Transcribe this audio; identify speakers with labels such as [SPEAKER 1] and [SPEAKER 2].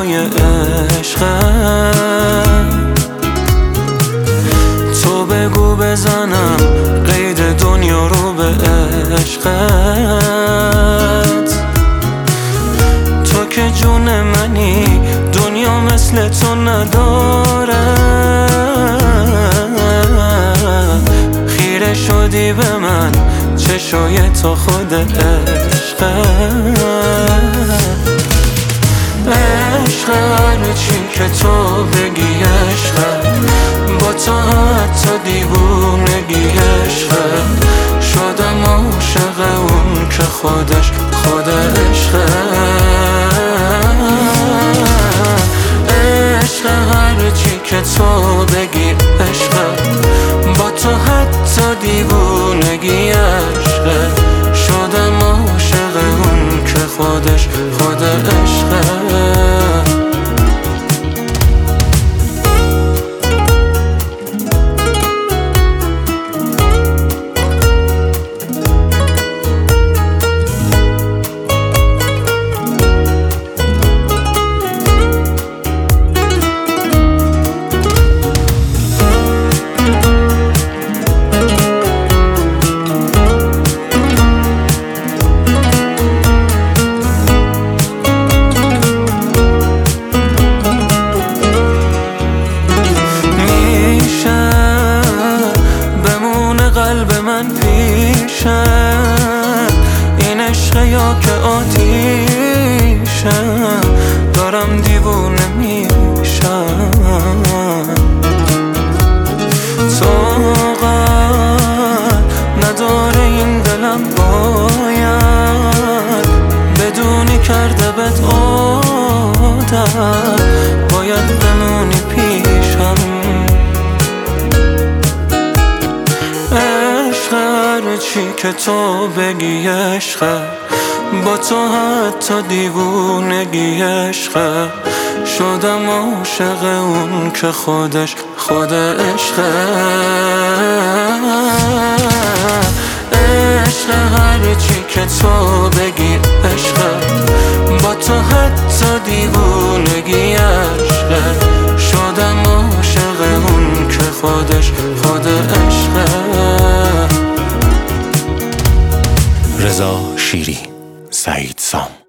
[SPEAKER 1] هوای عشقه. تو بگو بزنم قید دنیا رو به عشقت. تو که جون منی دنیا مثل تو نداره. خیره شدی به من چشای تو خود عشقه. عشق هرچی که تو بگی عشقه. با تو حتی دیوونگی عشقه. شدم عاشق اون که خودش خود عشقه. عشق هرچی که تو بگی عشقه. با تو حتی دیوونگی عشقه. شدم عاشق اون که خودش خود عشقه. قلب من پیشه این عشق یا که آتیشه. دارم دیوونه میشم. طاقت نداره این دلم بدونی کرده بهت عادت. باید بمونی پیشم. هرچی که تو بگی عشقه. با تو حتی دیوونگی عشقه. شدم عاشق اون که خودش خود عشقه. عشق هرچی که تو بگی عشقه. با تو حتی دیوونگی عشقه. شدم عاشق اون که خودش خود عشقه.
[SPEAKER 2] رضا شیری، سعید سام.